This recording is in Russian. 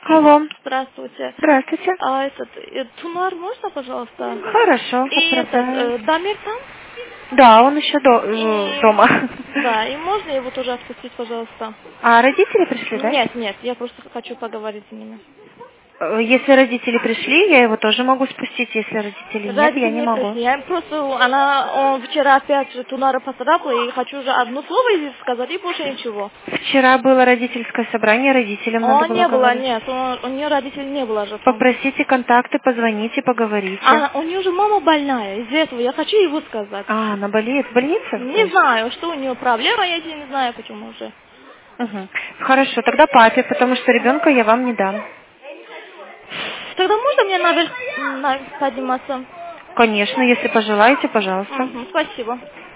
Алло. Здравствуйте. Здравствуйте. Тунар можно, пожалуйста? Хорошо, И отправляю. Дамир там? Да, он еще дома. Да, и можно его тоже отпустить, пожалуйста? А родители пришли, да? Нет, я просто хочу поговорить с ними. Если родители пришли, я его тоже могу спустить. Если родителей нет, я Родители не не могу. пришли. Я просто, он вчера опять Тунара поцарапала, и хочу уже одно слово ей сказать, и больше ничего. Вчера было родительское собрание, родителям надо было Не было, говорить. нет, у нее родителей не было же там. Попросите контакты, позвоните, поговорите. У нее же мама больная, из-за этого я хочу его сказать. А, она болеет в больнице? Не знаю, что у нее проблема, я не знаю, почему уже. Угу. Хорошо, тогда папе, потому что ребенка я вам не дам. Тогда можно мне наверх подниматься? Конечно, если пожелаете, пожалуйста. Спасибо.